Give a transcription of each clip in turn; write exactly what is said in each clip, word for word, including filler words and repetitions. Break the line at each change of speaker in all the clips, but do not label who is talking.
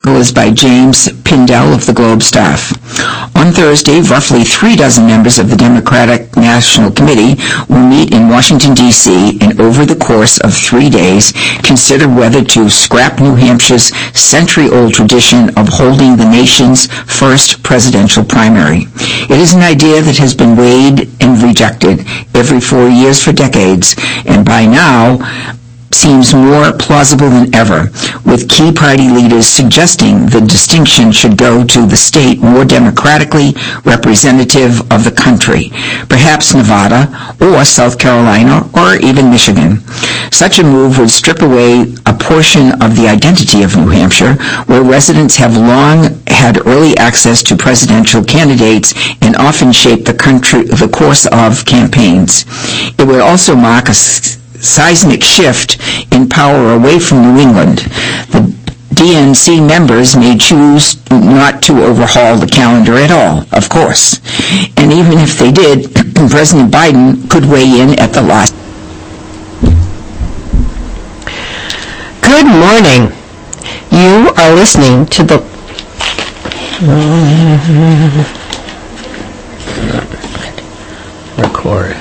is by James Pindell of the Globe staff. On Thursday, roughly three dozen members of the Democratic National Committee will meet in Washington, D C, and over the course of three days consider whether to scrap New Hampshire's century-old tradition of holding the nation's first presidential primary. It is an idea that has been weighed and rejected every four years for decades, and by now seems more plausible than ever, with key party leaders suggesting the distinction should go to the state more democratically representative of the country, perhaps Nevada or South Carolina or even Michigan. Such a move would strip away a portion of the identity of New Hampshire, where residents have long had early access to presidential candidates and often shape the country, the course of campaigns. It would also mark a seismic shift in power away from New England. The D N C members may choose not to overhaul the calendar at all, of course. And even if they did, President Biden could weigh in at the last.
Good morning. You are listening to the record.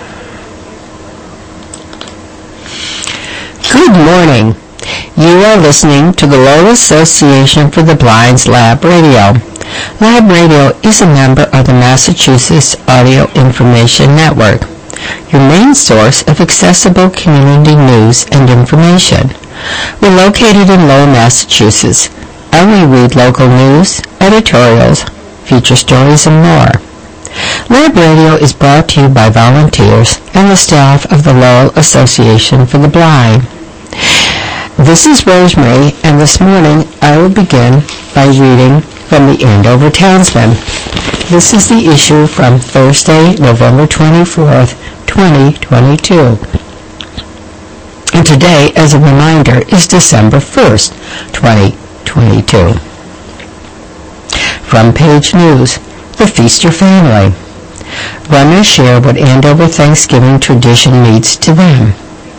Good morning. You are listening to the Lowell Association for the Blind's Lab Radio. Lab Radio is a member of the Massachusetts Audio Information Network, your main source of accessible community news and information. We're located in Lowell, Massachusetts, and we read local news, editorials, feature stories, and more. Lab Radio is brought to you by volunteers and the staff of the Lowell Association for the Blind. This is Rosemary, and this morning I will begin by reading from the Andover Townsman. This is the issue from Thursday, November twenty-fourth, twenty twenty-two. And today, as a reminder, is December first, twenty twenty-two. From Page News, the Feaster family. Runners share what Andover Thanksgiving tradition means to them.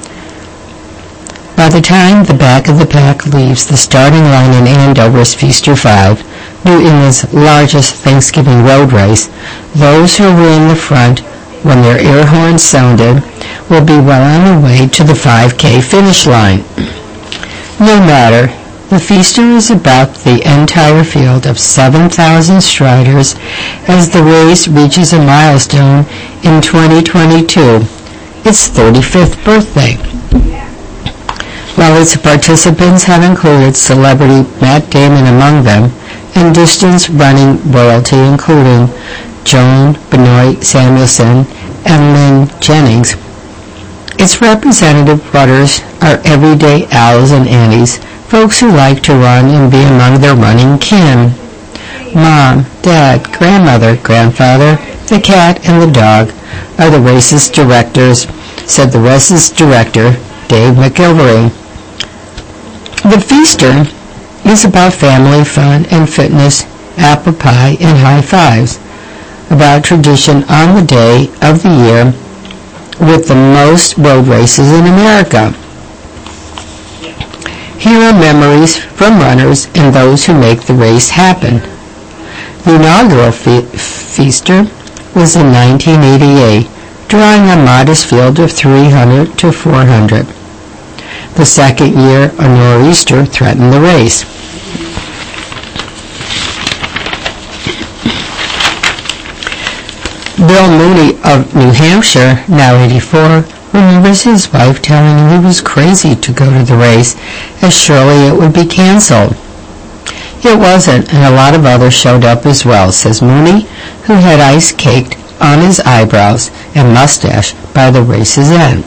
By the time the back of the pack leaves the starting line in Andover's Feaster five, New England's largest Thanksgiving road race, those who were in the front when their air horns sounded will be well on their way to the five K finish line. No matter, the Feaster is about the entire field of seven thousand striders as the race reaches a milestone in twenty twenty-two, its thirty-fifth birthday. While its participants have included celebrity Matt Damon among them, and distance running royalty including Joan Benoit Samuelson and Lynn Jennings, its representative runners are everyday Als and Annies, folks who like to run and be among their running kin. Mom, Dad, grandmother, grandfather, the cat, and the dog are the race's directors, said the race's director, Dave McIlvery. The Feaster is about family fun and fitness, apple pie, and high fives, about tradition on the day of the year with the most road races in America. Here are memories from runners and those who make the race happen. The inaugural fe- Feaster was in nineteen eighty-eight, drawing a modest field of three hundred to four hundred. The second year, a nor'easter threatened the race. Bill Mooney of New Hampshire, now eighty-four, remembers his wife telling him he was crazy to go to the race, as surely it would be canceled. It wasn't, and a lot of others showed up as well, says Mooney, who had ice caked on his eyebrows and mustache by the race's end.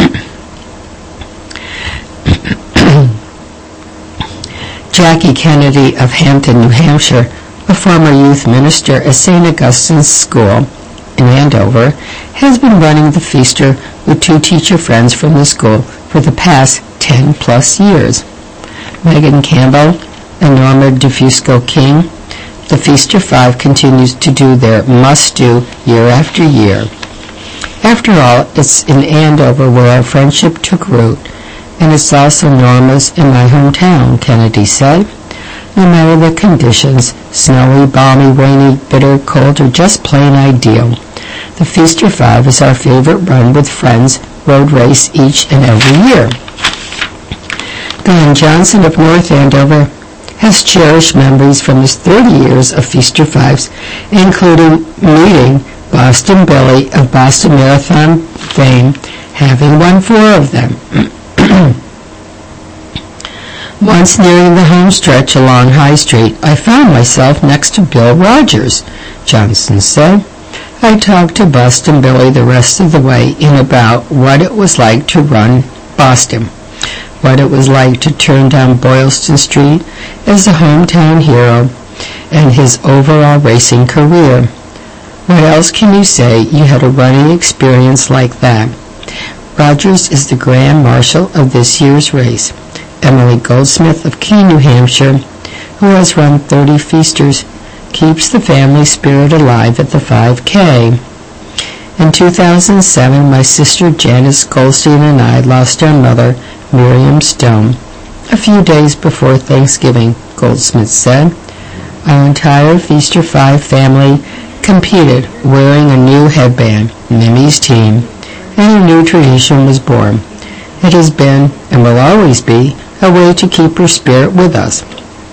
Jackie Kennedy of Hampton, New Hampshire, a former youth minister at Saint Augustine's School in Andover, has been running the Feaster with two teacher friends from the school for the past ten plus years. Megan Campbell and Norma DeFusco King, the Feaster Five continues to do their must-do year after year. After all, it's in Andover where our friendship took root, and it's also Norma's in my hometown, Kennedy said. no matter the conditions, snowy, balmy, rainy, bitter, cold, or just plain ideal. The Feaster Five is our favorite run with friends road race each and every year. Glenn Johnson of North Andover has cherished memories from his thirty years of Feaster Fives, including meeting Boston Billy of Boston Marathon fame, having won four of them. Once nearing the home stretch along High Street, I found myself next to Bill Rogers, Johnson said. I talked to Boston Billy the rest of the way in about what it was like to run Boston, what it was like to turn down Boylston Street as a hometown hero, and his overall racing career. What else can you say? You had a running experience like that. Rogers is the Grand Marshal of this year's race. Emily Goldsmith of Keene, New Hampshire, who has run thirty Feasters, keeps the family spirit alive at the five K. In two thousand seven, my sister Janice Goldstein and I lost our mother, Miriam Stone, a few days before Thanksgiving, Goldsmith said. Our entire Feaster Five family competed wearing a new headband, Mimi's team, and a new tradition was born. It has been, and will always be, a way to keep her spirit with us.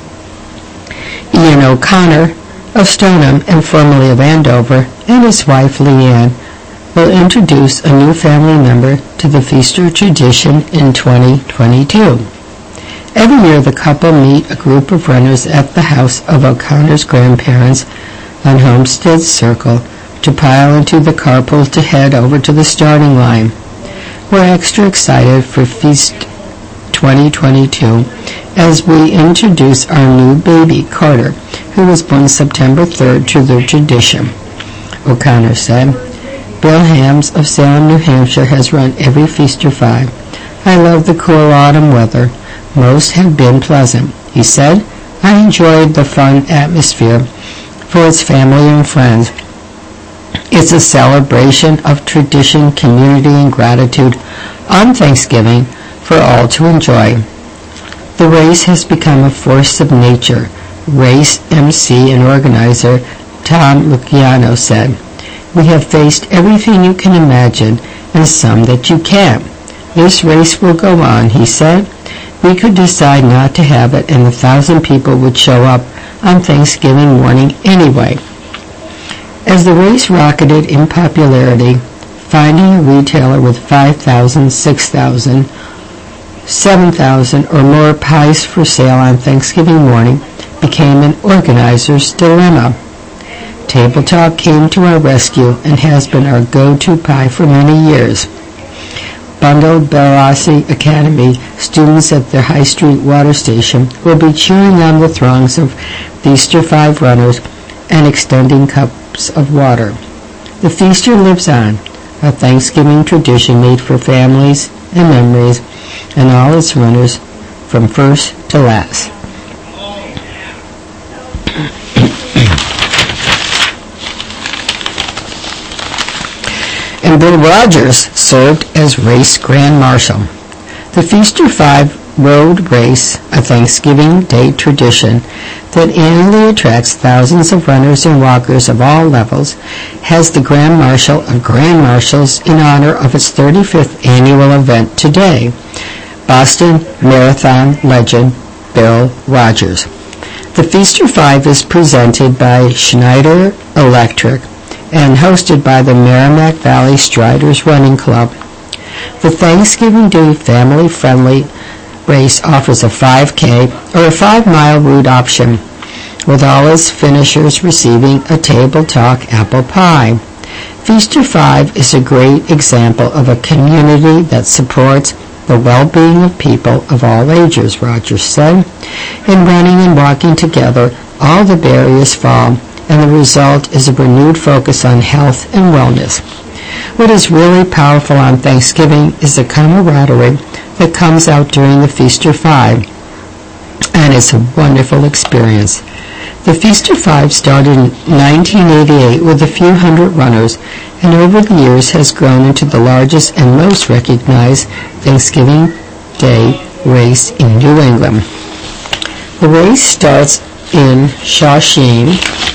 Ian O'Connor of Stoneham and formerly of Andover, and his wife Leanne, will introduce a new family member to the Feaster tradition in twenty twenty-two. Every year the couple meet a group of runners at the house of O'Connor's grandparents on Homestead Circle to pile into the carpool to head over to the starting line. We're extra excited for Feast twenty twenty-two as we introduce our new baby, Carter, who was born September third, to the tradition. O'Connor said, Bill Hams of Salem, New Hampshire has run every Feaster Five. I love the cool autumn weather. Most have been pleasant. He said, I enjoyed the fun atmosphere for its family and friends. It's a celebration of tradition, community, and gratitude on Thanksgiving for all to enjoy. The race has become a force of nature, race M C and organizer Tom Luciano said. We have faced everything you can imagine and some that you can't. This race will go on, he said. We could decide not to have it and a thousand people would show up on Thanksgiving morning anyway. As the race rocketed in popularity, finding a retailer with five thousand, six thousand, seven thousand or more pies for sale on Thanksgiving morning became an organizer's dilemma. Table Talk came to our rescue and has been our go-to pie for many years. Bundle Barassi Academy students at their High Street water station will be cheering on the throngs of Feaster Five runners and extending cups of water. The Feaster lives on, a Thanksgiving tradition made for families and memories and all its runners from first to last. And Bill Rogers served as race Grand Marshal. The Feaster Five road race, a Thanksgiving Day tradition that annually attracts thousands of runners and walkers of all levels, has the Grand Marshal of Grand Marshals in honor of its thirty-fifth annual event today, Boston Marathon legend Bill Rogers. The Feaster Five is presented by Schneider Electric and hosted by the Merrimack Valley Striders Running Club. The Thanksgiving Day family-friendly race offers a five K or a five-mile route option, with all its finishers receiving a Table Talk apple pie. Feaster Five is a great example of a community that supports the well-being of people of all ages, Rogers said. In running and walking together, all the barriers fall, and the result is a renewed focus on health and wellness. What is really powerful on Thanksgiving is the camaraderie that comes out during the Feaster Five, and it's a wonderful experience. The Feaster Five started in nineteen eighty-eight with a few hundred runners, and over the years has grown into the largest and most recognized Thanksgiving Day race in New England. The race starts in Shawsheen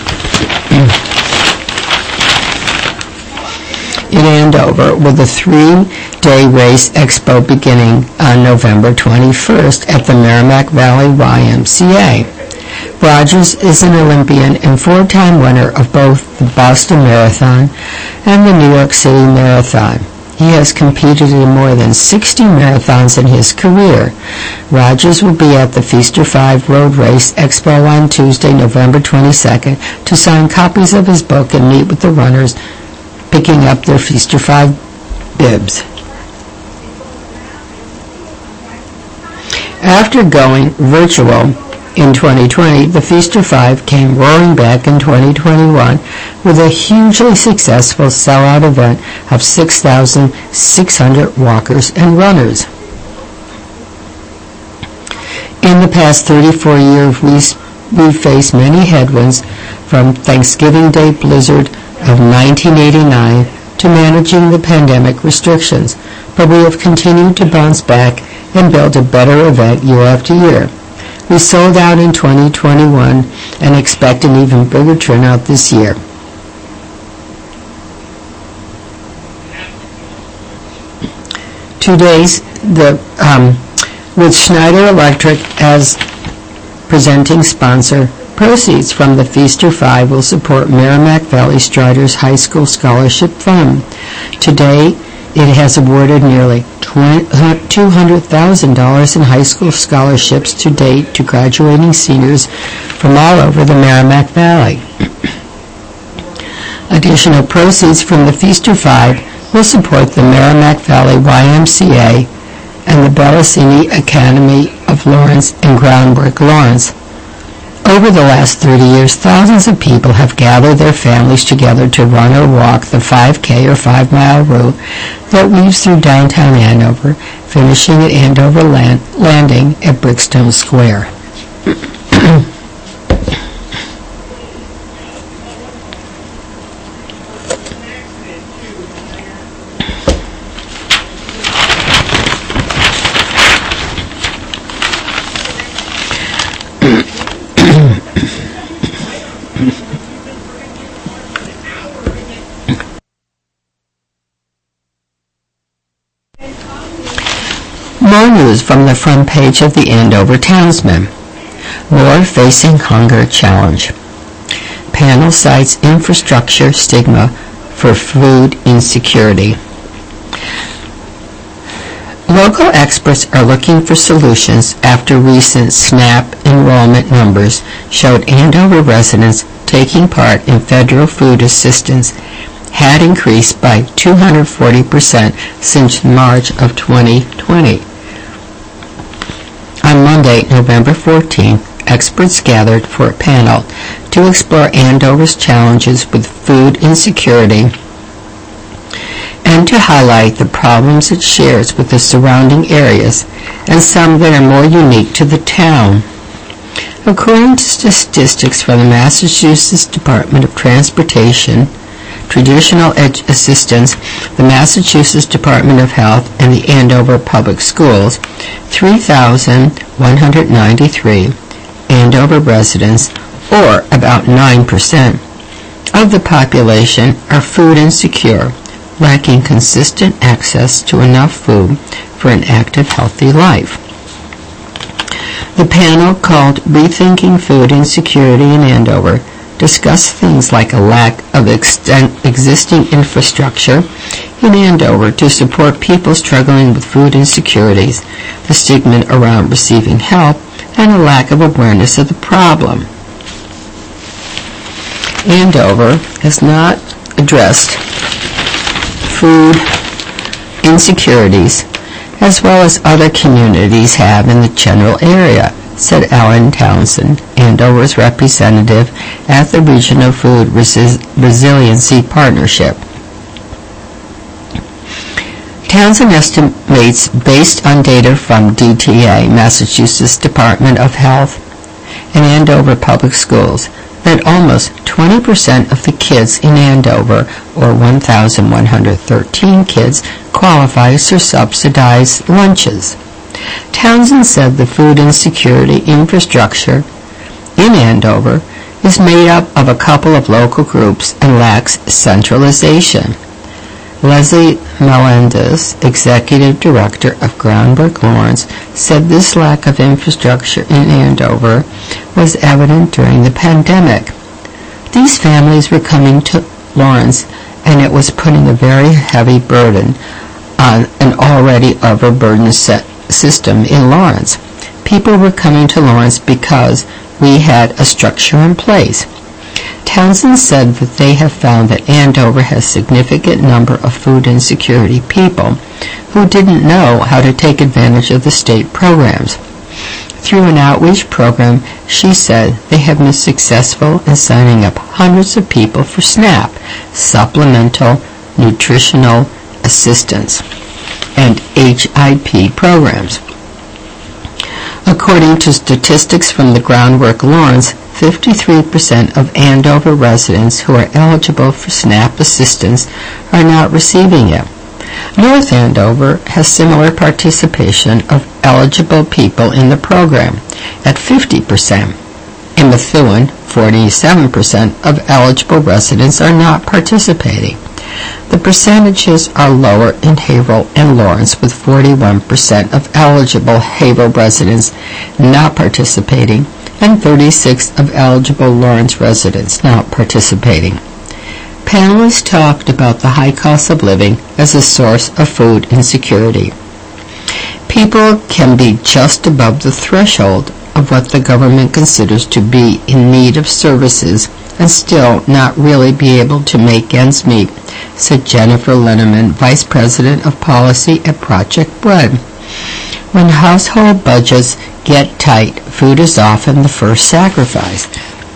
in Andover with a three-day race expo beginning on November twenty-first at the Merrimack Valley Y M C A. Rogers is an Olympian and four-time winner of both the Boston Marathon and the New York City Marathon. He has competed in more than sixty marathons in his career. Rogers will be at the Feaster five Road Race Expo on Tuesday, November twenty-second, to sign copies of his book and meet with the runners picking up their Feaster five bibs. After going virtual in twenty twenty, the Feaster five came roaring back in twenty twenty-one with a hugely successful sellout event of six thousand six hundred walkers and runners. In the past thirty-four years, we, we faced many headwinds, from Thanksgiving Day blizzard of nineteen eighty-nine to managing the pandemic restrictions, but we have continued to bounce back and build a better event year after year. We sold out in twenty twenty-one and expect an even bigger turnout this year. Two days the, um, with Schneider Electric as presenting sponsor, proceeds from the Feaster five will support Merrimack Valley Striders High School Scholarship Fund. Today, it has awarded nearly two hundred thousand dollars in high school scholarships to date to graduating seniors from all over the Merrimack Valley. Additional proceeds from the Feaster five will support the Merrimack Valley Y M C A and the Bellassini Academy of Lawrence and Groundwork Lawrence. Over the last thirty years, thousands of people have gathered their families together to run or walk the five K or five-mile route that weaves through downtown Andover, finishing at Andover Land- Landing at Brickstone Square. More news from the front page of the Andover Townsman. More facing hunger challenge. Panel cites infrastructure stigma for food insecurity. Local experts are looking for solutions after recent SNAP enrollment numbers showed Andover residents taking part in federal food assistance had increased by two hundred forty percent since March of twenty twenty. On Monday, November fourteenth, experts gathered for a panel to explore Andover's challenges with food insecurity and to highlight the problems it shares with the surrounding areas and some that are more unique to the town. According to statistics from the Massachusetts Department of Transportation, Traditional Ed- Assistance, the Massachusetts Department of Health, and the Andover Public Schools, three thousand one hundred ninety-three Andover residents, or about nine percent, of the population are food insecure, lacking consistent access to enough food for an active, healthy life. The panel, called Rethinking Food Insecurity in Andover, discussed things like a lack of extent, existing infrastructure in Andover to support people struggling with food insecurities, the stigma around receiving help, and a lack of awareness of the problem. Andover has not addressed food insecurities as well as other communities have in the general area, said Alan Townsend, Andover's representative at the Regional Food Resi- Resiliency Partnership. Townsend estimates, based on data from D T A, Massachusetts Department of Health, and Andover Public Schools, that almost twenty percent of the kids in Andover, or one thousand one hundred thirteen kids, qualifies for subsidized lunches. Townsend said the food insecurity infrastructure in Andover is made up of a couple of local groups and lacks centralization. Leslie Melendez, Executive Director of Groundwork Lawrence, said this lack of infrastructure in Andover was evident during the pandemic. These families were coming to Lawrence, and it was putting a very heavy burden on an already overburdened system in Lawrence. People were coming to Lawrence because we had a structure in place. Townsend said that they have found that Andover has a significant number of food insecurity people who didn't know how to take advantage of the state programs. Through an outreach program, she said they have been successful in signing up hundreds of people for SNAP, Supplemental Nutritional Assistance, and H I P programs. According to statistics from the Groundwork Lawrence, fifty-three percent of Andover residents who are eligible for SNAP assistance are not receiving it. North Andover has similar participation of eligible people in the program at fifty percent. In Methuen, forty-seven percent of eligible residents are not participating. The percentages are lower in Haverhill and Lawrence, with forty-one percent of eligible Haverhill residents not participating and thirty-six percent of eligible Lawrence residents not participating. Panelists talked about the high cost of living as a source of food insecurity. People can be just above the threshold of what the government considers to be in need of services and still not really be able to make ends meet, said Jennifer Linneman, Vice President of Policy at Project Bread. When household budgets get tight, food is often the first sacrifice.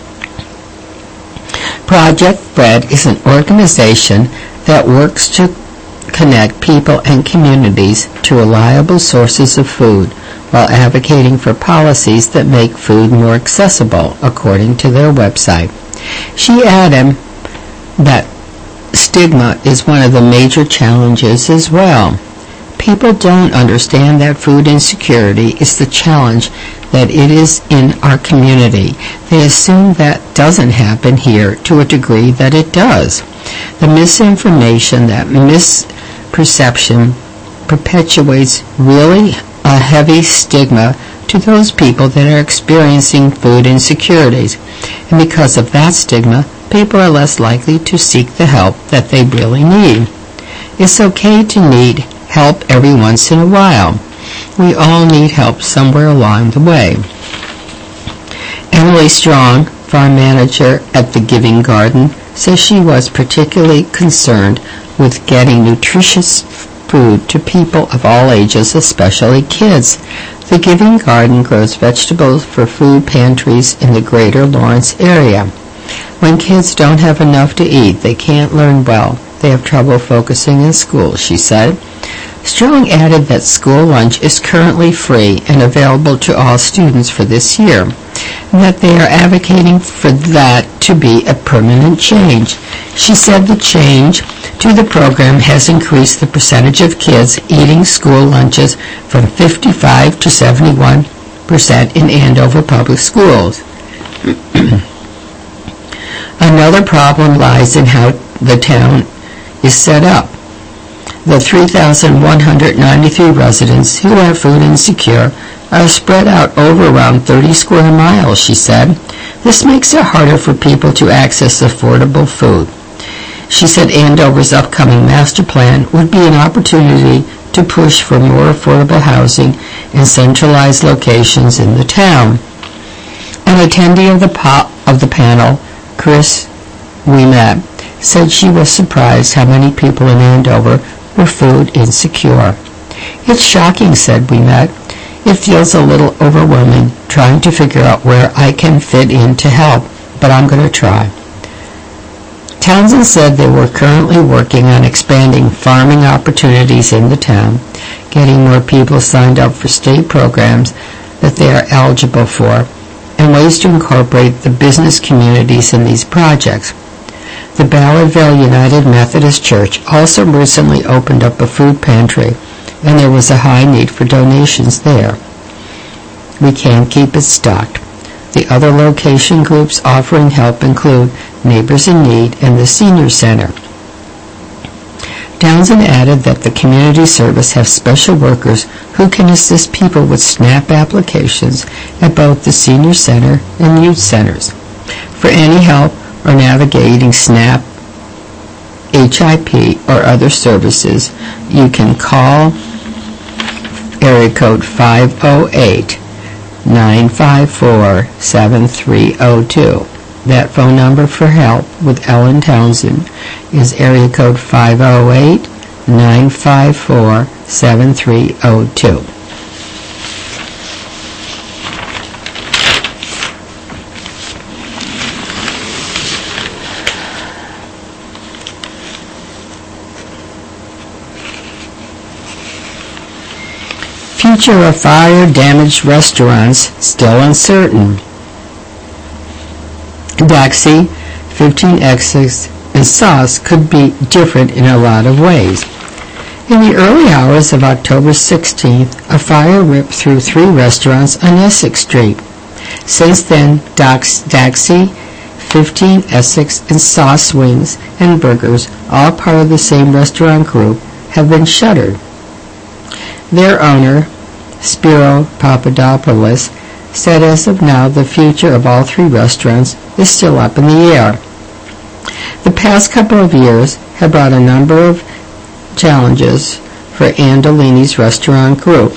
Project Bread is an organization that works to connect people and communities to reliable sources of food while advocating for policies that make food more accessible, according to their website. She added that stigma is one of the major challenges as well. People don't understand that food insecurity is the challenge that it is in our community. They assume that doesn't happen here to a degree that it does. The misinformation, that misperception, perpetuates really a heavy stigma to those people that are experiencing food insecurities. And because of that stigma, people are less likely to seek the help that they really need. It's okay to need help every once in a while. We all need help somewhere along the way. Emily Strong, farm manager at the Giving Garden, says she was particularly concerned with getting nutritious food to people of all ages, especially kids. The Giving Garden grows vegetables for food pantries in the greater Lawrence area. When kids don't have enough to eat, they can't learn well. They have trouble focusing in school, she said. Strong added that school lunch is currently free and available to all students for this year, and that they are advocating for that to be a permanent change. She said the change to the program has increased the percentage of kids eating school lunches from fifty-five to seventy-one percent in Andover Public Schools. Another problem lies in how the town is set up. The three thousand one hundred ninety-three residents who are food insecure are spread out over around thirty square miles, she said. This makes it harder for people to access affordable food. She said Andover's upcoming master plan would be an opportunity to push for more affordable housing in centralized locations in the town. An attendee of the, po- of the panel, Chris Ouimet, said she was surprised how many people in Andover were food insecure. It's shocking, said Ouimet. It feels a little overwhelming trying to figure out where I can fit in to help, but I'm going to try. Townsend said they were currently working on expanding farming opportunities in the town, getting more people signed up for state programs that they are eligible for, and ways to incorporate the business communities in these projects. The Ballardville United Methodist Church also recently opened up a food pantry and there was a high need for donations there. We can't keep it stocked. The other location groups offering help include Neighbors in Need and the Senior Center. Townsend added that the community service has special workers who can assist people with SNAP applications at both the Senior Center and Youth Centers. For any help or navigating SNAP, H I P, or other services, you can call area code five oh eight, nine five four, seven three oh two. That phone number for help with Ellen Townsend is area code five oh eight, nine five four, seven three oh two. Future of fire-damaged restaurants still uncertain. Daxi, fifteen Essex, and Sauce could be different in a lot of ways. In the early hours of October sixteenth, a fire ripped through three restaurants on Essex Street. Since then, Dax, Daxi, fifteen Essex, and Sauce Wings and Burgers, all part of the same restaurant group, have been shuttered. Their owner, Spiro Papadopoulos, said as of now the future of all three restaurants is still up in the air. The past couple of years have brought a number of challenges for Andolini's restaurant group.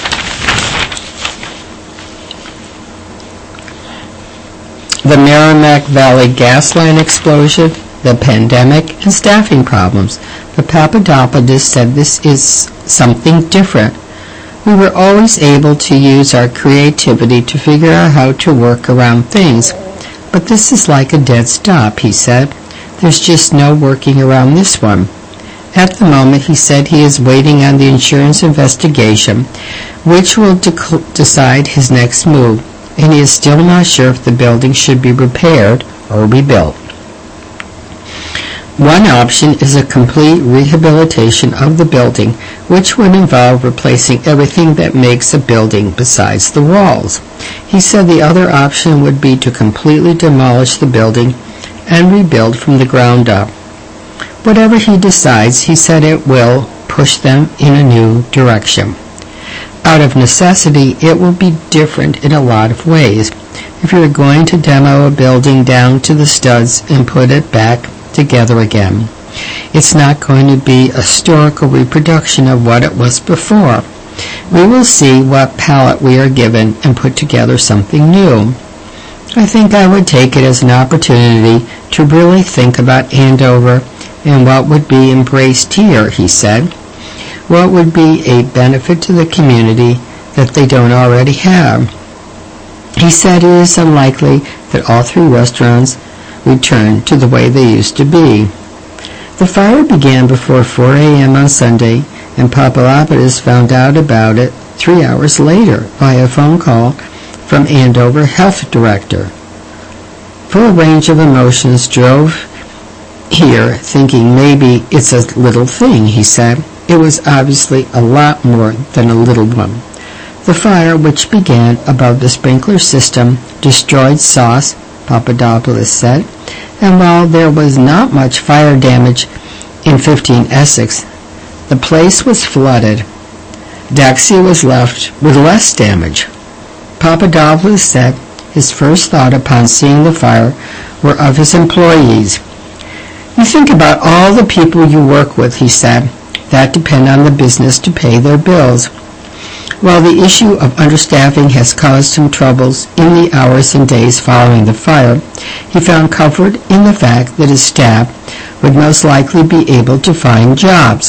The Merrimack Valley gas line explosion, the pandemic, and staffing problems. But Papadopoulos said this is something different. We were always able to use our creativity to figure out how to work around things. But this is like a dead stop, he said. There's just no working around this one. At the moment, he said he is waiting on the insurance investigation, which will de- decide his next move, and he is still not sure if the building should be repaired or rebuilt. One option is a complete rehabilitation of the building, which would involve replacing everything that makes a building besides the walls. He said the other option would be to completely demolish the building and rebuild from the ground up. Whatever he decides, he said it will push them in a new direction. Out of necessity, it will be different in a lot of ways. If you're going to demo a building down to the studs and put it back together again, it's not going to be a historical reproduction of what it was before. We will see what palette we are given and put together something new. I think I would take it as an opportunity to really think about Andover and what would be embraced here, he said. What would be a benefit to the community that they don't already have. He said it is unlikely that all three restaurants return to the way they used to be. The fire began before four a.m. on Sunday, and Papadopoulos found out about it three hours later via a phone call from Andover Health Director. Full range of emotions drove here, thinking maybe it's a little thing, he said. It was obviously a lot more than a little one. The fire, which began above the sprinkler system, destroyed Sauce, Papadopoulos said, and while there was not much fire damage in fifteen Essex, the place was flooded. Daxi was left with less damage. Papadopoulos said his first thought upon seeing the fire were of his employees. You think about all the people you work with, he said, that depend on the business to pay their bills. While the issue of understaffing has caused him troubles in the hours and days following the fire, he found comfort in the fact that his staff would most likely be able to find jobs.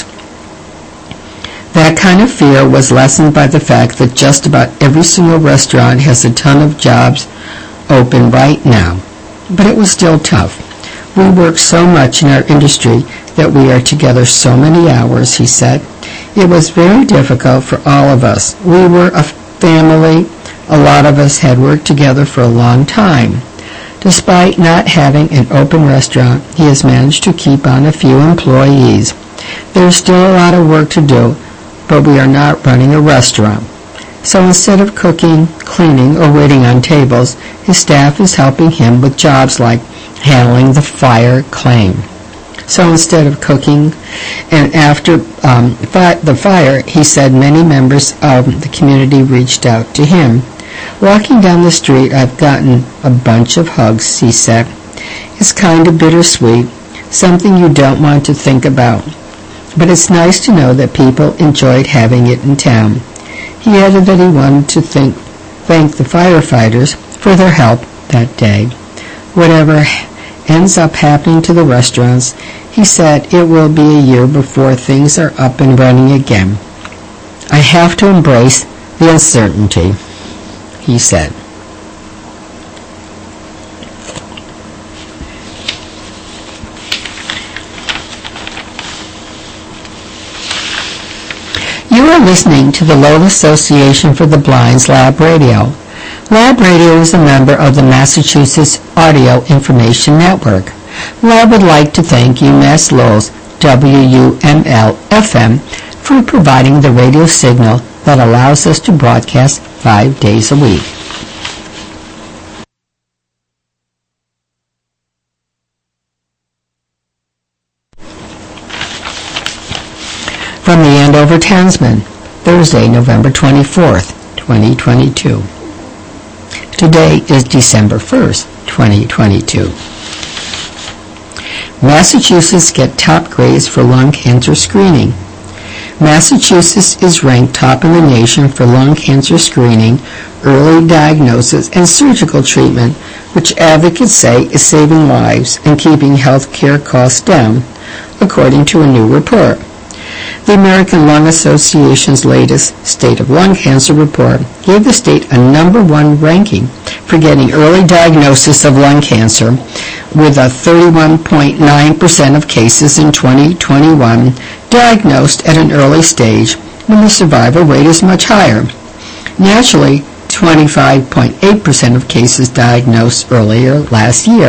That kind of fear was lessened by the fact that just about every single restaurant has a ton of jobs open right now. But it was still tough. We work so much in our industry that we are together so many hours, he said. It was very difficult for all of us. We were a family. A lot of us had worked together for a long time. Despite not having an open restaurant, he has managed to keep on a few employees. There's still a lot of work to do, but we are not running a restaurant. So instead of cooking, cleaning, or waiting on tables, his staff is helping him with jobs like handling the fire claim. So instead of cooking, and after um, fi- the fire, he said many members of the community reached out to him. Walking down the street, I've gotten a bunch of hugs, he said. It's kind of bittersweet, something you don't want to think about. But it's nice to know that people enjoyed having it in town. He added that he wanted to thank, thank the firefighters for their help that day. Whatever ends up happening to the restaurants, he said it will be a year before things are up and running again. I have to embrace the uncertainty, he said. You are listening to the Lowell Association for the Blind's Lab Radio. Lab Radio is a member of the Massachusetts Audio Information Network. Lab would like to thank UMass Lowell's W U M L F M for providing the radio signal that allows us to broadcast five days a week. From the Andover Townsman, Thursday, November twenty-fourth, twenty twenty-two. Today is December first, twenty twenty-two. Massachusetts get top grades for lung cancer screening. Massachusetts is ranked top in the nation for lung cancer screening, early diagnosis, and surgical treatment, which advocates say is saving lives and keeping health care costs down, according to a new report. The American Lung Association's latest State of Lung Cancer report gave the state a number one ranking for getting early diagnosis of lung cancer, with a thirty-one point nine percent of cases in twenty twenty-one diagnosed at an early stage when the survival rate is much higher. Naturally, twenty-five point eight percent of cases diagnosed earlier last year.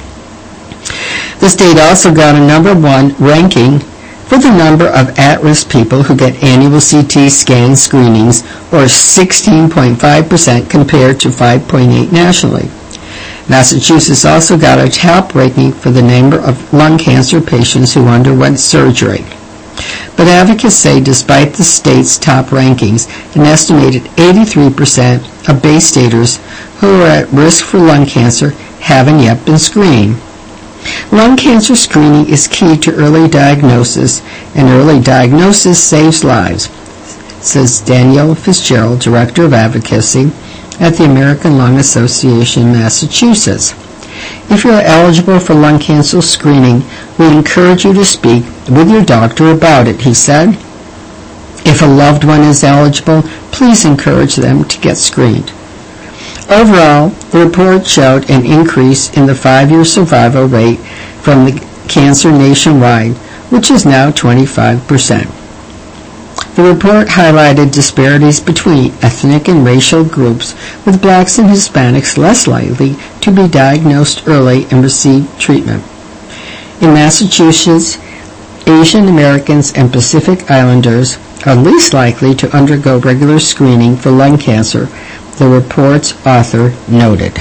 The state also got a number one ranking for the number of at-risk people who get annual C T scan screenings, or sixteen point five percent compared to five point eight nationally. Massachusetts also got a top ranking for the number of lung cancer patients who underwent surgery. But advocates say despite the state's top rankings, an estimated eighty-three percent of Bay Staters who are at risk for lung cancer haven't yet been screened. Lung cancer screening is key to early diagnosis, and early diagnosis saves lives, says Danielle Fitzgerald, Director of Advocacy at the American Lung Association, Massachusetts. If you are eligible for lung cancer screening, we encourage you to speak with your doctor about it, he said. If a loved one is eligible, please encourage them to get screened. Overall, the report showed an increase in the five-year survival rate from the cancer nationwide, which is now twenty-five percent. The report highlighted disparities between ethnic and racial groups, with blacks and Hispanics less likely to be diagnosed early and receive treatment. In Massachusetts, Asian Americans and Pacific Islanders are least likely to undergo regular screening for lung cancer, the report's author noted.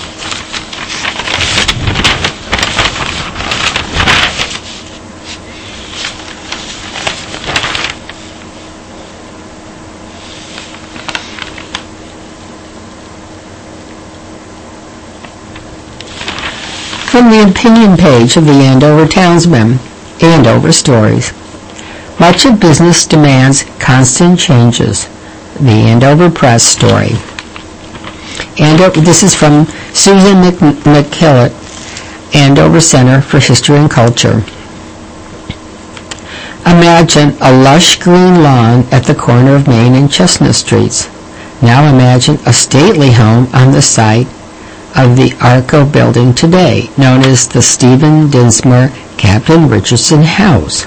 From the opinion page of the Andover Townsman, Andover Stories. Much of business demands constant changes. The Andover Press story. Andover, this is from Susan McKillett, Andover Center for History and Culture. Imagine a lush green lawn at the corner of Main and Chestnut Streets. Now imagine a stately home on the site of the Arco building today, known as the Stephen Dinsmore Captain Richardson House.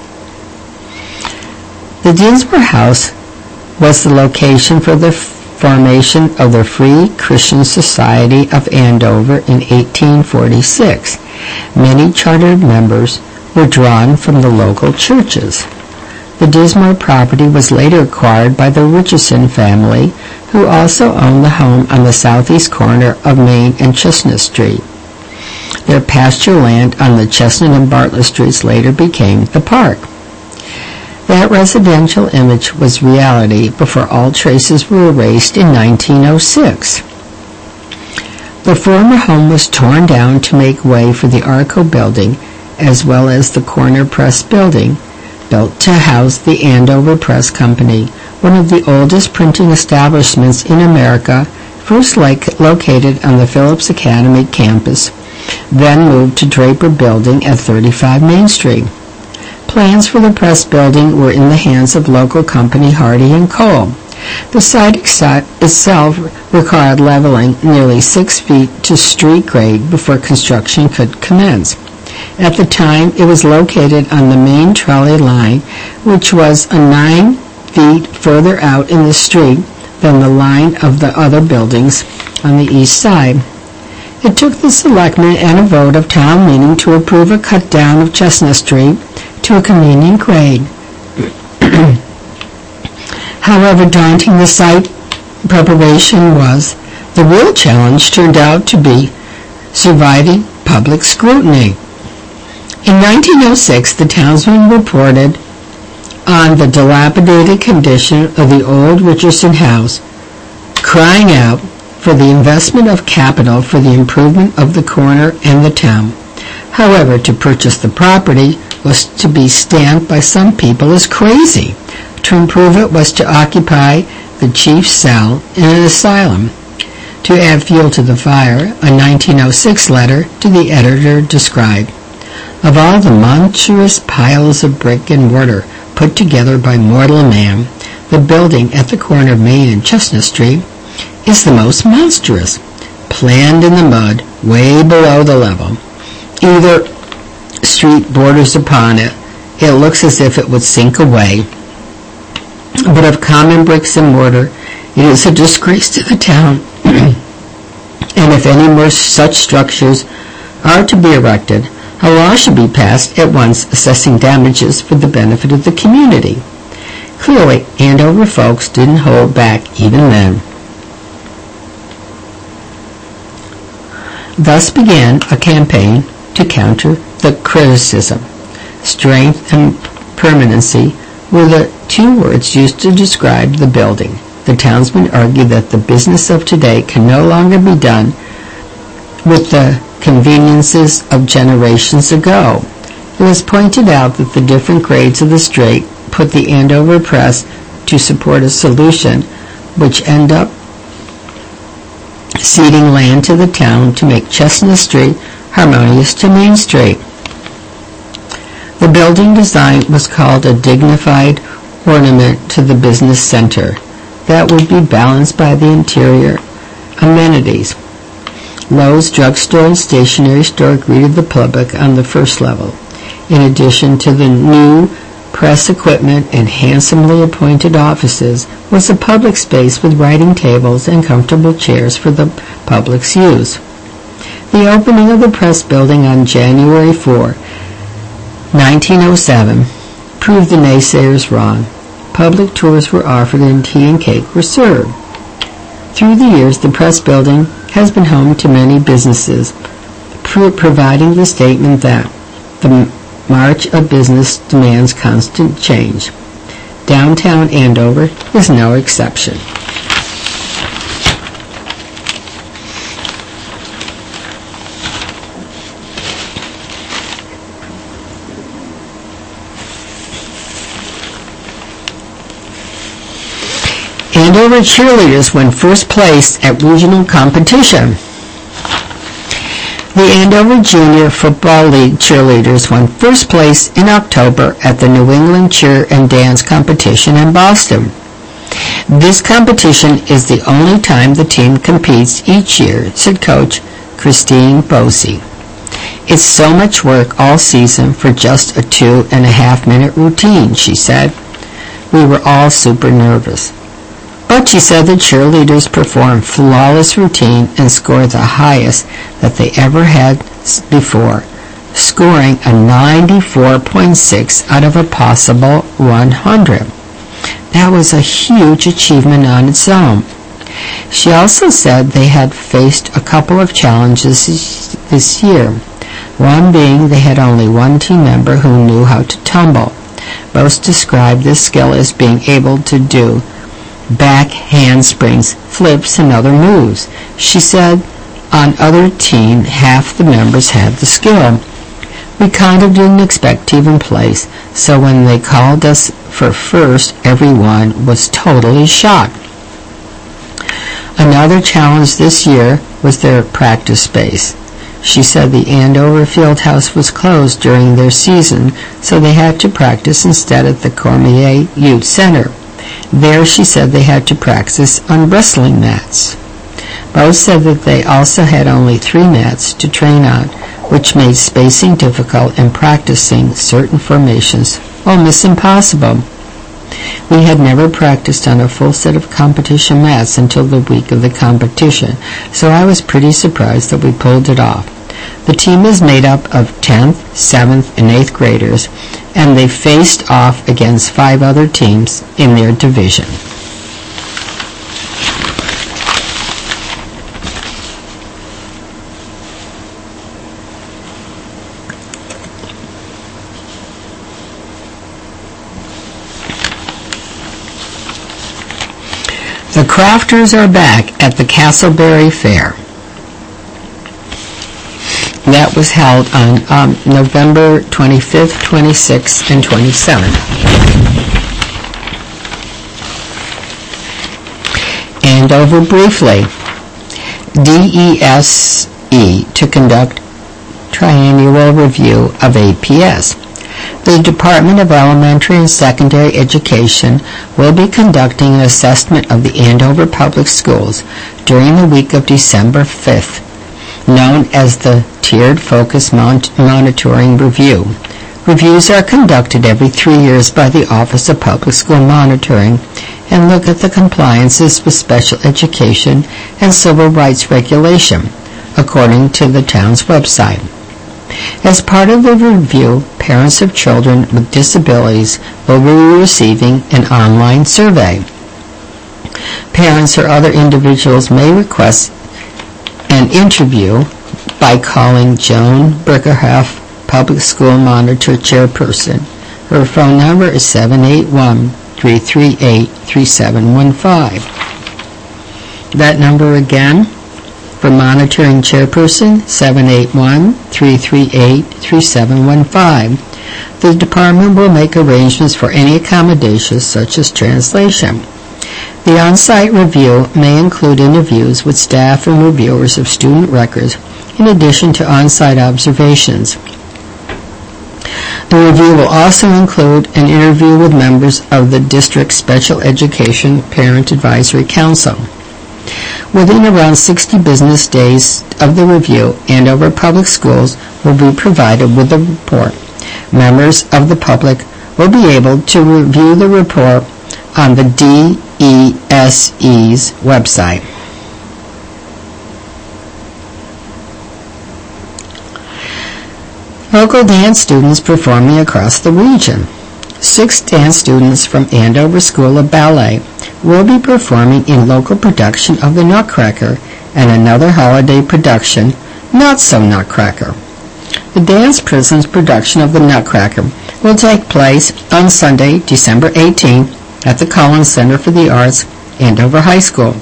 The Dinsmore House was the location for the formation of the Free Christian Society of Andover in eighteen forty-six. Many chartered members were drawn from the local churches. The Dismore property was later acquired by the Richardson family, who also owned the home on the southeast corner of Main and Chestnut Street. Their pasture land on the Chestnut and Bartlett Streets later became the park. That residential image was reality before all traces were erased in nineteen oh six. The former home was torn down to make way for the Arco building, as well as the Corner Press building, built to house the Andover Press Company, one of the oldest printing establishments in America, first like, located on the Phillips Academy campus, then moved to Draper Building at thirty-five Main Street. Plans for the press building were in the hands of local company Hardy and Cole. The site itself required leveling nearly six feet to street grade before construction could commence. At the time, it was located on the main trolley line, which was a nine feet further out in the street than the line of the other buildings on the east side. It took the selectmen and a vote of town meeting to approve a cut down of Chestnut Street to a convenient grade. However daunting the site preparation was, the real challenge turned out to be surviving public scrutiny. In nineteen oh six, the townsmen reported on the dilapidated condition of the old Richardson house, crying out for the investment of capital for the improvement of the corner and the town. However, to purchase the property was to be stamped by some people as crazy. To improve it was to occupy the chief's cell in an asylum. To add fuel to the fire, a nineteen oh six letter to the editor described, "Of all the monstrous piles of brick and mortar put together by mortal man, the building at the corner of Main and Chestnut Street is the most monstrous, planned in the mud way below the level. Either street borders upon it, it looks as if it would sink away. But of common bricks and mortar, it is a disgrace to the town, and if any more such structures are to be erected, a law should be passed at once assessing damages for the benefit of the community." Clearly, Andover folks didn't hold back even then. Thus began a campaign to counter the criticism. Strength and permanency were the two words used to describe the building. The townsmen argued that the business of today can no longer be done with the conveniences of generations ago. It was pointed out that the different grades of the street put the Andover Press to support a solution which ended up ceding land to the town to make Chestnut Street harmonious to Main Street. The building design was called a dignified ornament to the business center that would be balanced by the interior amenities. Lowe's drugstore and stationery store greeted the public on the first level. In addition to the new press equipment and handsomely appointed offices was a public space with writing tables and comfortable chairs for the public's use. The opening of the press building on January fourth, nineteen oh seven, proved the naysayers wrong. Public tours were offered and tea and cake were served. Through the years, the press building has been home to many businesses, pro- providing the statement that the march of business demands constant change. Downtown Andover is no exception. Andover cheerleaders won first place at regional competition. The Andover Junior Football League cheerleaders won first place in October at the New England Cheer and Dance Competition in Boston. This competition is the only time the team competes each year, said Coach Christine Bosey. "It's so much work all season for just a two and a half minute routine," she said. "We were all super nervous." But she said the cheerleaders performed flawless routine and scored the highest that they ever had before, scoring a ninety-four point six out of a possible one hundred. That was a huge achievement on its own. She also said they had faced a couple of challenges this year, one being they had only one team member who knew how to tumble. Most described this skill as being able to do back handsprings, flips, and other moves. She said on other team, half the members had the skill. We kind of didn't expect to even place, so when they called us for first, everyone was totally shocked. Another challenge this year was their practice space. She said the Andover Fieldhouse was closed during their season, so they had to practice instead at the Cormier Youth Center. There, she said they had to practice on wrestling mats. Both said that they also had only three mats to train on, which made spacing difficult and practicing certain formations almost impossible. We had never practiced on a full set of competition mats until the week of the competition, so I was pretty surprised that we pulled it off. The team is made up of tenth, seventh, and eighth graders, and they faced off against five other teams in their division. The Crafters are back at the Castleberry Fair. That was held on um, November twenty-fifth, twenty-sixth, and twenty-seventh. And over briefly, D E S E to conduct triennial review of A P S. The Department of Elementary and Secondary Education will be conducting an assessment of the Andover Public Schools during the week of December fifth, known as the Tiered Focus Mon- Monitoring Review. Reviews are conducted every three years by the Office of Public School Monitoring and look at the compliances with special education and civil rights regulation, according to the town's website. As part of the review, parents of children with disabilities will be receiving an online survey. Parents or other individuals may request an interview by calling Joan Brickerhoff, Public School Monitor Chairperson. Her phone number is seven eight one, three three eight, three seven one five. That number again, for Monitoring Chairperson, seven eight one, three three eight, three seven one five. The department will make arrangements for any accommodations such as translation. The on-site review may include interviews with staff and reviewers of student records, in addition to on-site observations. The review will also include an interview with members of the District Special Education Parent Advisory Council. Within around sixty business days of the review, Andover Public Schools will be provided with a report. Members of the public will be able to review the report on the D E S E's website. Local dance students performing across the region. Six dance students from Andover School of Ballet will be performing in local production of The Nutcracker and another holiday production, Not So Nutcracker. The Dance Prison's production of The Nutcracker will take place on Sunday, December eighteenth, at the Collins Center for the Arts, Andover High School.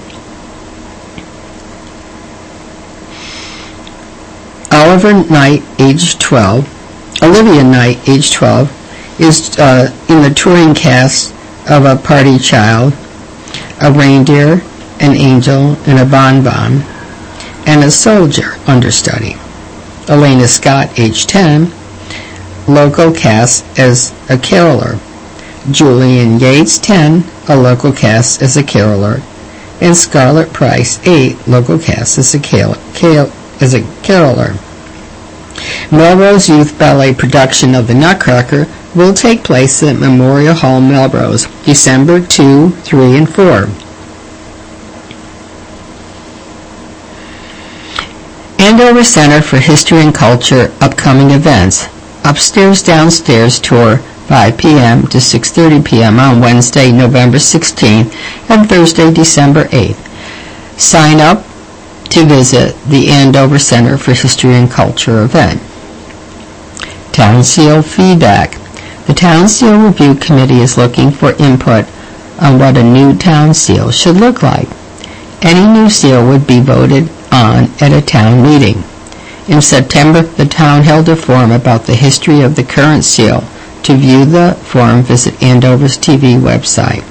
Oliver Knight, age twelve, Olivia Knight, age twelve, is uh, in the touring cast of A Party Child, A Reindeer, an Angel, and a Bonbon, and a Soldier understudy. Elena Scott, age ten, local cast as a caroler. Julian Yates, ten, a local cast as a caroler. And Scarlett Price, eight, local cast as a, cal- cal- as a caroler. Melrose Youth Ballet production of The Nutcracker will take place at Memorial Hall, Melrose, December second, third, and fourth. Andover Center for History and Culture upcoming events. Upstairs Downstairs tour, five p.m. to six thirty p.m. on Wednesday, November sixteenth and Thursday, December eighth. Sign up to visit the Andover Center for History and Culture event. Town Seal feedback. The Town Seal Review Committee is looking for input on what a new town seal should look like. Any new seal would be voted on at a town meeting. In September, the town held a forum about the history of the current seal. To view the forum, visit Andover's T V website.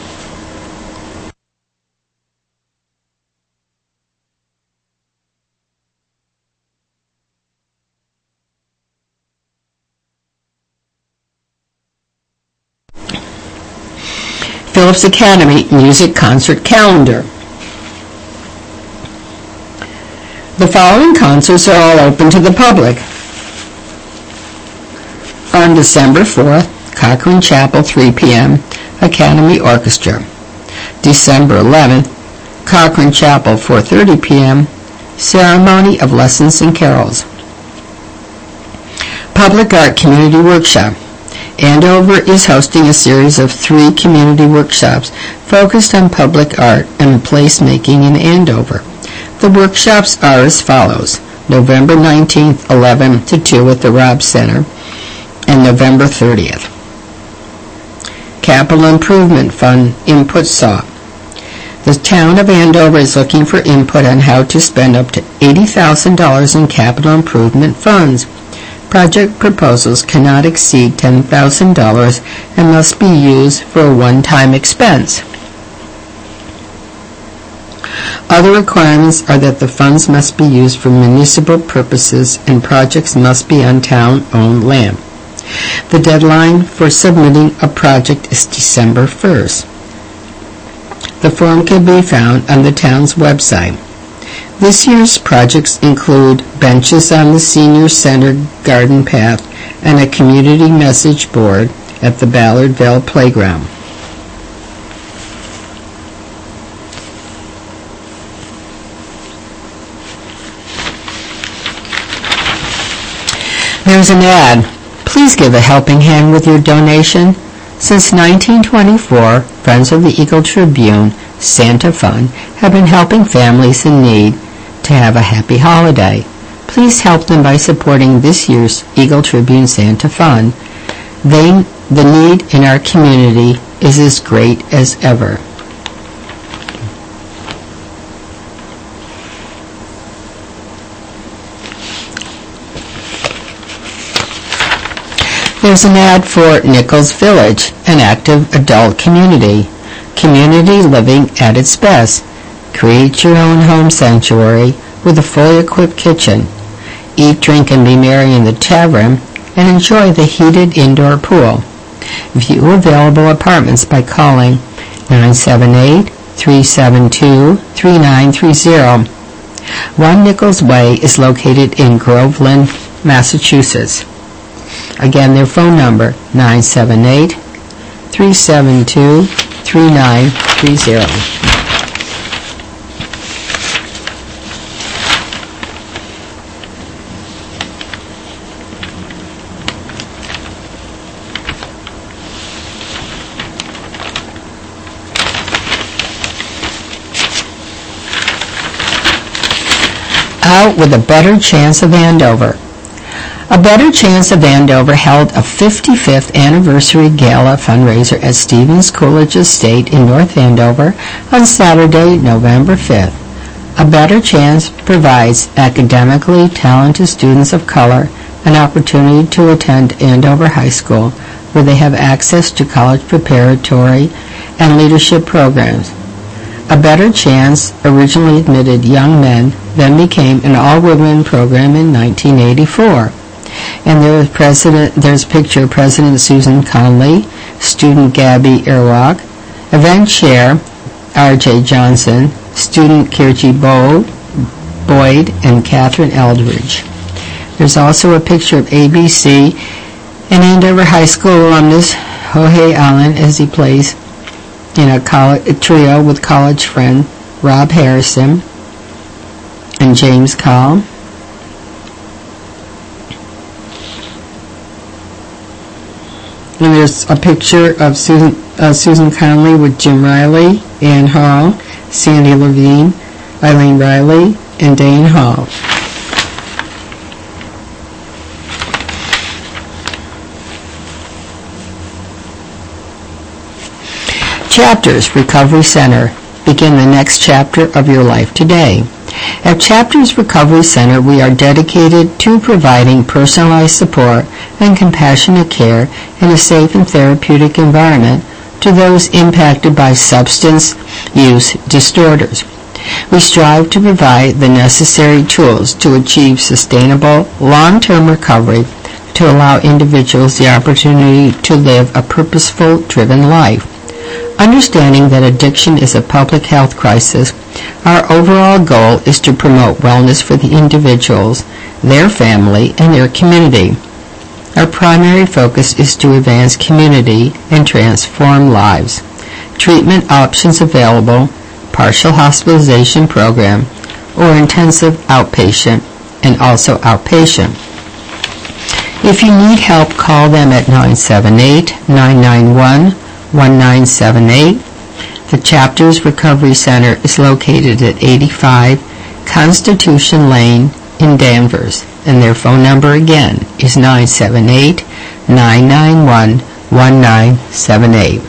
Phillips Academy Music Concert Calendar. The following concerts are all open to the public. On December fourth, Cochran Chapel, three p.m., Academy Orchestra. December eleventh, Cochran Chapel, four thirty p.m., Ceremony of Lessons and Carols. Public Art Community Workshop. Andover is hosting a series of three community workshops focused on public art and placemaking in Andover. The workshops are as follows: November nineteenth, eleven to two at the Robb Center, and November thirtieth. Capital Improvement Fund input sought. The town of Andover is looking for input on how to spend up to eighty thousand dollars in capital improvement funds. Project proposals cannot exceed ten thousand dollars and must be used for a one-time expense. Other requirements are that the funds must be used for municipal purposes and projects must be on town-owned land. The deadline for submitting a project is December first. The form can be found on the town's website. This year's projects include benches on the Senior Center garden path and a community message board at the Ballardville Playground. There's an ad. Please give a helping hand with your donation. Since nineteen twenty-four, Friends of the Eagle Tribune Santa Fund have been helping families in need to have a happy holiday. Please help them by supporting this year's Eagle Tribune Santa Fund. They, the need in our community is as great as ever. There's an ad for Nichols Village, an active adult community. Community living at its best. Create your own home sanctuary with a fully equipped kitchen. Eat, drink, and be merry in the tavern, and enjoy the heated indoor pool. View available apartments by calling nine seven eight, three seven two, three nine three zero. One Nichols Way is located in Groveland, Massachusetts. Again, their phone number, nine seven eight, three seven two, three nine three zero. Out with a Better Chance of Andover. A Better Chance of Andover held a fifty-fifth anniversary gala fundraiser at Stevens Coolidge Estate in North Andover on Saturday, November fifth. A Better Chance provides academically talented students of color an opportunity to attend Andover High School, where they have access to college preparatory and leadership programs. A Better Chance originally admitted young men, then became an all-women program in nineteen eighty-four. And there is President, there's a picture of President Susan Conley, student Gabby Erwach, event chair R J Johnson, student Kirchi Bo, Boyd, and Catherine Eldridge. There's also a picture of A B C and Andover High School alumnus Jorge Allen as he plays in a, college, a trio with college friend Rob Harrison and James Call. And there's a picture of Susan, uh, Susan Conley with Jim Riley, Ann Hall, Sandy Levine, Eileen Riley, and Dane Hall. Chapters Recovery Center. Begin the next chapter of your life today. At Chapters Recovery Center, we are dedicated to providing personalized support and compassionate care in a safe and therapeutic environment to those impacted by substance use disorders. We strive to provide the necessary tools to achieve sustainable, long-term recovery to allow individuals the opportunity to live a purposeful, driven life. Understanding that addiction is a public health crisis, our overall goal is to promote wellness for the individuals, their family, and their community. Our primary focus is to advance community and transform lives. Treatment options available: partial hospitalization program or intensive outpatient and also outpatient. If you need help, call them at nine seven eight, nine nine one, one nine seven eight. The Chapters Recovery Center is located at eighty-five Constitution Lane in Danvers, and their phone number again is nine seven eight, nine nine one, one nine seven eight.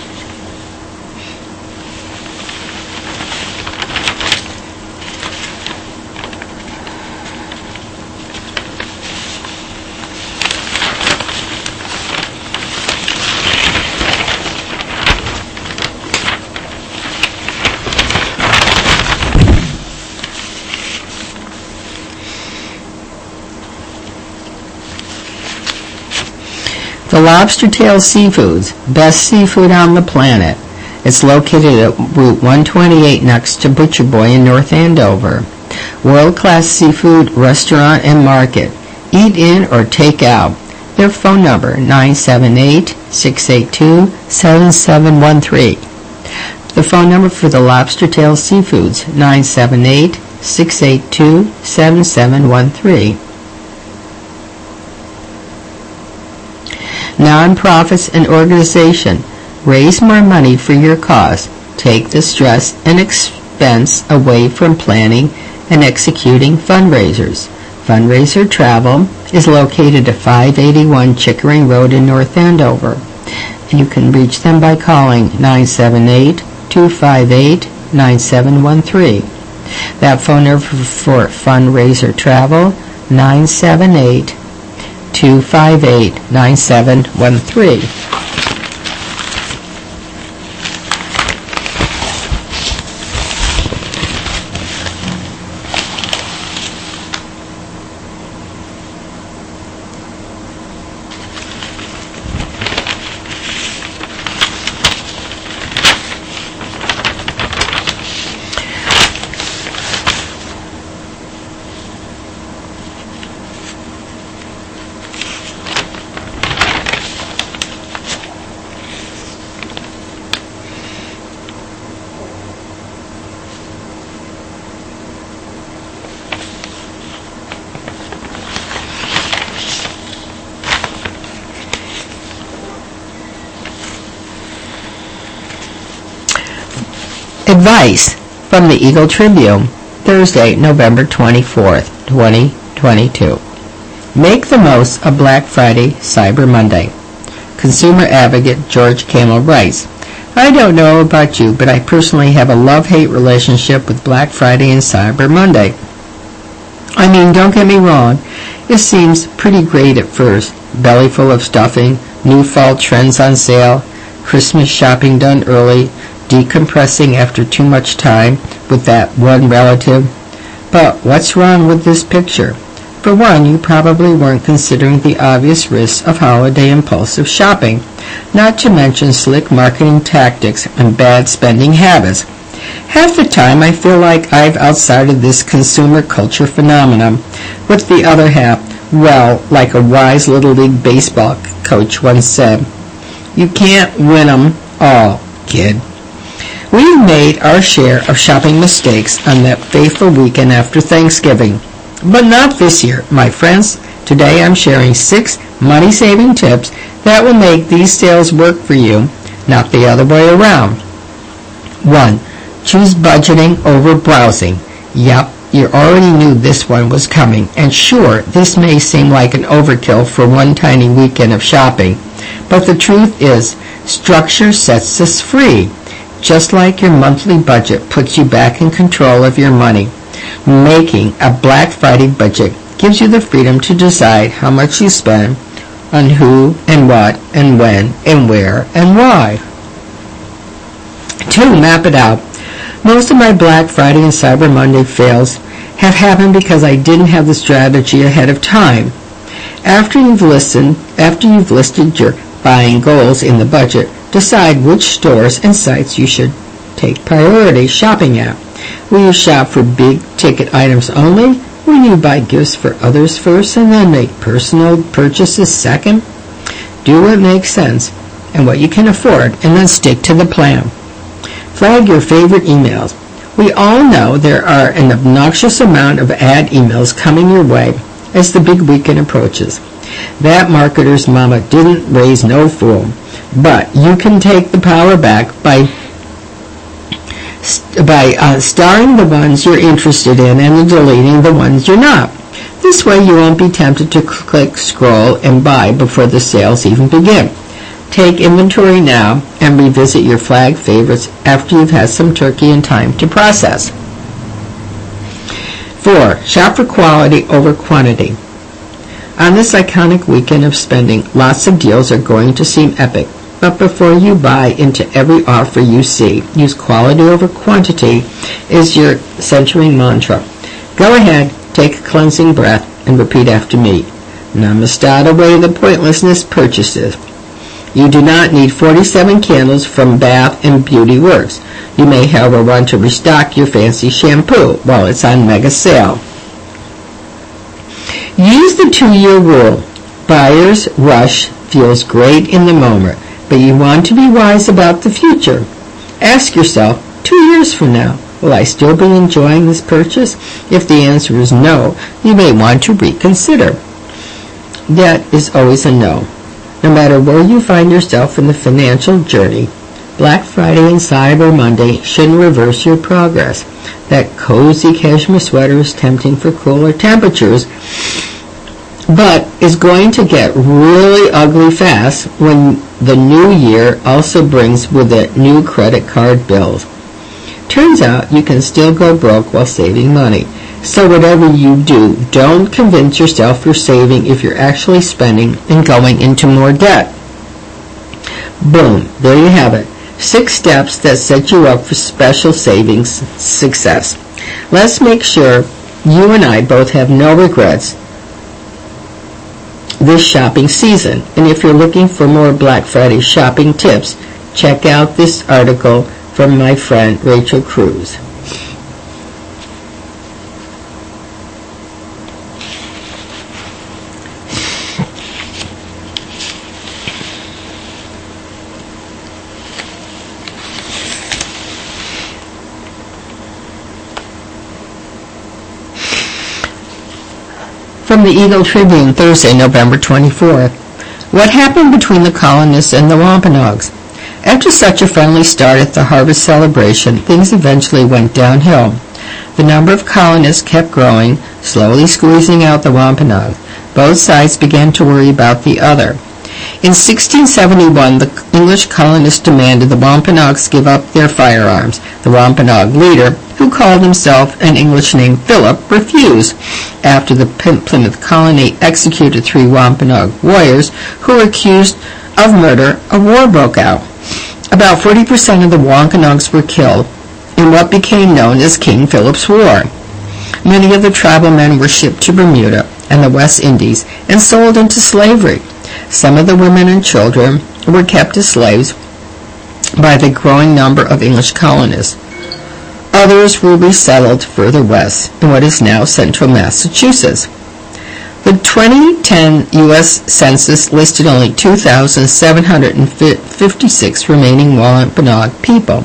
The Lobster Tail Seafoods, best seafood on the planet. It's located at Route one twenty-eight next to Butcher Boy in North Andover. World-class seafood restaurant and market. Eat in or take out. Their phone number, nine seven eight, six eight two, seven seven one three. The phone number for the Lobster Tail Seafoods, nine seven eight, six eight two, seven seven one three. Nonprofits and organization. Raise more money for your cause. Take the stress and expense away from planning and executing fundraisers. Fundraiser Travel is located at five eighty-one Chickering Road in North Andover. You can reach them by calling nine seven eight, two five eight, nine seven one three. That phone number for Fundraiser Travel, nine seven eight, two five eight, nine seven one three. Advice from the Eagle Tribune, Thursday, November twenty-fourth, twenty twenty-two. Make the most of Black Friday, Cyber Monday. Consumer advocate George Camel writes, I don't know about you, but I personally have a love-hate relationship with Black Friday and Cyber Monday. I mean, don't get me wrong, it seems pretty great at first. Belly full of stuffing, new fall trends on sale, Christmas shopping done early, decompressing after too much time with that one relative. But what's wrong with this picture? For one, you probably weren't considering the obvious risks of holiday impulsive shopping, not to mention slick marketing tactics and bad spending habits. Half the time I feel like I've outsmarted this consumer culture phenomenon, with the other half, well, like a wise Little League baseball coach once said, you can't win 'em all, kid. We've made our share of shopping mistakes on that fateful weekend after Thanksgiving. But not this year, my friends. Today I'm sharing six money-saving tips that will make these sales work for you, not the other way around. one. Choose budgeting over browsing. Yep, you already knew this one was coming, and sure, this may seem like an overkill for one tiny weekend of shopping, but the truth is, structure sets us free. Just like your monthly budget puts you back in control of your money, making a Black Friday budget gives you the freedom to decide how much you spend on who and what and when and where and why. Two, map it out. Most of my Black Friday and Cyber Monday fails have happened because I didn't have the strategy ahead of time. After you've listened, after you've listed your buying goals in the budget, decide which stores and sites you should take priority shopping at. Will you shop for big-ticket items only? Will you buy gifts for others first and then make personal purchases second? Do what makes sense and what you can afford, and then stick to the plan. Flag your favorite emails. We all know there are an obnoxious amount of ad emails coming your way as the big weekend approaches. That marketer's mama didn't raise no fool, but you can take the power back by by uh, starring the ones you're interested in and deleting the ones you're not. This way you won't be tempted to click, scroll, and buy before the sales even begin. Take inventory now and revisit your flag favorites after you've had some turkey and time to process. Four, shop for quality over quantity. On this iconic weekend of spending, lots of deals are going to seem epic. But before you buy into every offer you see, use quality over quantity is your centering mantra. Go ahead, take a cleansing breath, and repeat after me. Namaste away the pointlessness purchases. You do not need forty-seven candles from Bath and Beauty Works. You may, however, want to restock your fancy shampoo while it's on mega sale. Use the two-year rule. Buyer's rush feels great in the moment, but you want to be wise about the future. Ask yourself, two years from now, will I still be enjoying this purchase? If the answer is no, you may want to reconsider. That is always a no. No matter where you find yourself in the financial journey, Black Friday and Cyber Monday shouldn't reverse your progress. That cozy cashmere sweater is tempting for cooler temperatures, but is going to get really ugly fast when the new year also brings with it new credit card bills. Turns out you can still go broke while saving money. So whatever you do, don't convince yourself you're saving if you're actually spending and going into more debt. Boom, there you have it. Six steps that set you up for special savings success. Let's make sure you and I both have no regrets this shopping season. And if you're looking for more Black Friday shopping tips, check out this article from my friend Rachel Cruz. From the Eagle Tribune, Thursday, November twenty-fourth. What happened between the colonists and the Wampanoags? After such a friendly start at the harvest celebration, things eventually went downhill. The number of colonists kept growing, slowly squeezing out the Wampanoag. Both sides began to worry about the other. In sixteen seventy-one, the English colonists demanded the Wampanoags give up their firearms. The Wampanoag leader, who called himself an English named Philip, refused. After the Plymouth colony executed three Wampanoag warriors who were accused of murder, a war broke out. About forty percent of the Wampanoags were killed in what became known as King Philip's War. Many of the tribal men were shipped to Bermuda and the West Indies and sold into slavery. Some of the women and children were kept as slaves by the growing number of English colonists. Others were resettled further west in what is now central Massachusetts. The twenty ten U S Census listed only two thousand seven hundred fifty-six remaining Wampanoag people.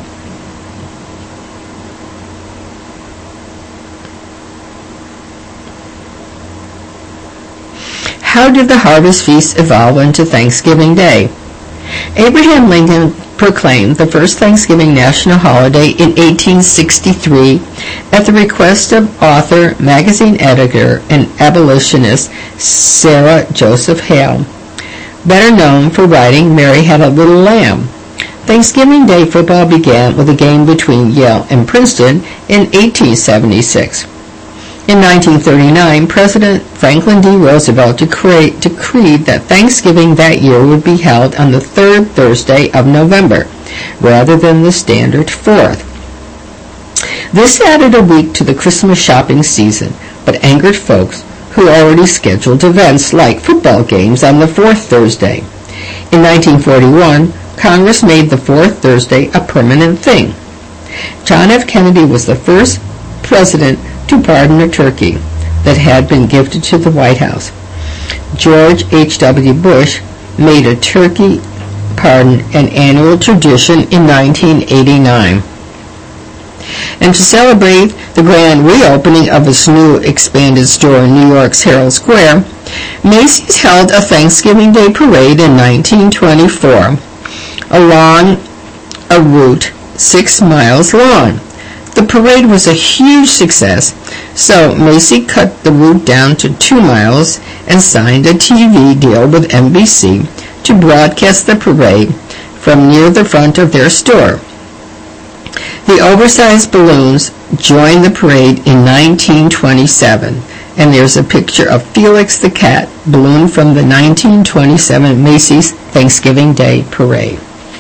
How did the harvest feast evolve into Thanksgiving Day? Abraham Lincoln proclaimed the first Thanksgiving national holiday in eighteen sixty-three at the request of author, magazine editor, and abolitionist Sarah Joseph Hale, better known for writing Mary Had a Little Lamb. Thanksgiving Day football began with a game between Yale and Princeton in eighteen seventy-six. In nineteen thirty-nine, President Franklin D. Roosevelt decreed, decreed that Thanksgiving that year would be held on the third Thursday of November, rather than the standard fourth. This added a week to the Christmas shopping season, but angered folks who already scheduled events like football games on the fourth Thursday. In nineteen forty-one, Congress made the fourth Thursday a permanent thing. John F. Kennedy was the first president to pardon a turkey that had been gifted to the White House. George H W. Bush made a turkey pardon an annual tradition in nineteen eighty-nine. And to celebrate the grand reopening of its new expanded store in New York's Herald Square, Macy's held a Thanksgiving Day parade in nineteen twenty-four along a route six miles long. The parade was a huge success, so Macy cut the route down to two miles and signed a T V deal with N B C to broadcast the parade from near the front of their store. The oversized balloons joined the parade in nineteen twenty-seven, and there's a picture of Felix the Cat balloon from the nineteen twenty-seven Macy's Thanksgiving Day Parade.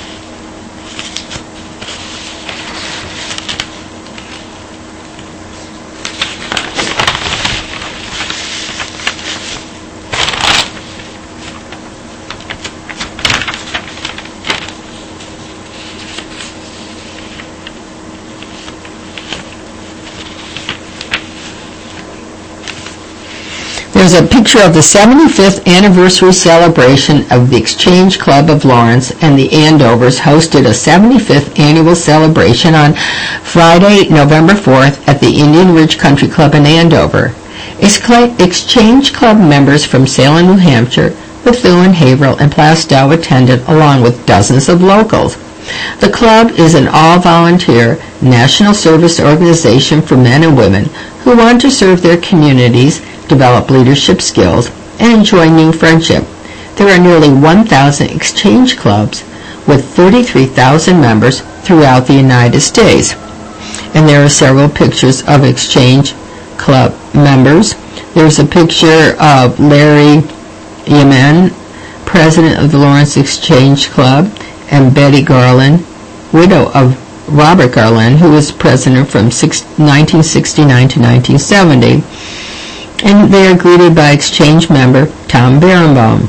There's a picture of the seventy-fifth anniversary celebration of the Exchange Club of Lawrence, and the Andovers hosted a seventy-fifth annual celebration on Friday, November fourth at the Indian Ridge Country Club in Andover. Exchange Club members from Salem, New Hampshire, Bethune, Haverhill, and Plastow attended, along with dozens of locals. The club is an all-volunteer national service organization for men and women who want to serve their communities, develop leadership skills, and enjoy new friendship. There are nearly one thousand exchange clubs with thirty-three thousand members throughout the United States. And there are several pictures of exchange club members. There's a picture of Larry Yemen, president of the Lawrence Exchange Club, and Betty Garland, widow of Robert Garland, who was president from nineteen sixty-nine to nineteen seventy. And they are greeted by exchange member Tom Barenbaum.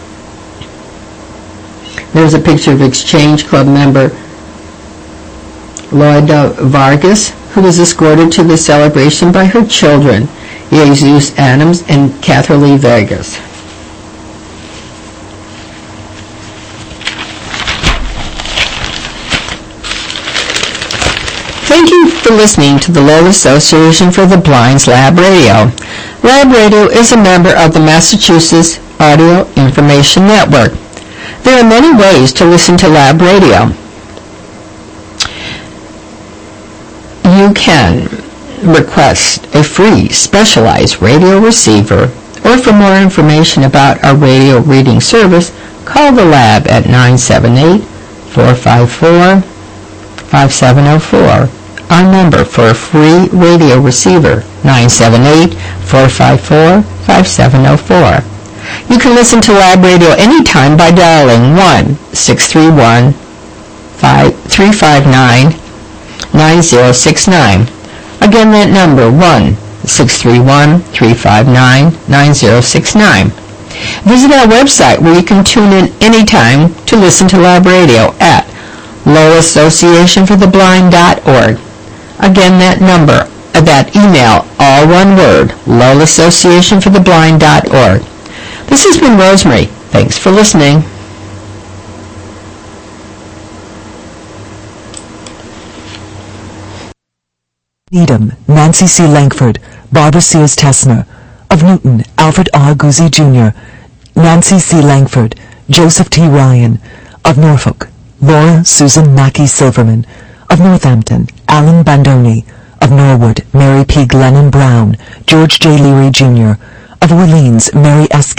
There's a picture of exchange club member Loida Vargas, who was escorted to the celebration by her children, Jesus Adams and Catherine Vegas. Thank you for listening to the Lowell Association for the Blind's Lab Radio. Lab Radio is a member of the Massachusetts Audio Information Network. There are many ways to listen to Lab Radio. You can request a free specialized radio receiver, or for more information about our radio reading service, call the Lab at nine seven eight, four five four, five seven zero four. Our number for a free radio receiver, nine seven eight, four five four, five seven zero four. You can listen to Lab Radio anytime by dialing one six three one, three five nine, nine zero six nine. Again, that number, one six three one, three five nine, nine zero six nine. Visit our website where you can tune in anytime to listen to Lab Radio at lowell association for the blind dot org. Again, that number, uh, that email, all one word, lowell association for the blind dot org. This has been Rosemary. Thanks for listening.
Needham, Nancy C. Langford, Barbara Sears Tessner, Of Newton, Alfred R. Guzzi, Junior Nancy C. Langford, Joseph T. Ryan. Of Norfolk, Laura Susan Mackey Silverman. Of Northampton, Alan Bandoni. Of Norwood, Mary P. Glennon Brown, George J. Leary, Junior Of Orleans, Mary S.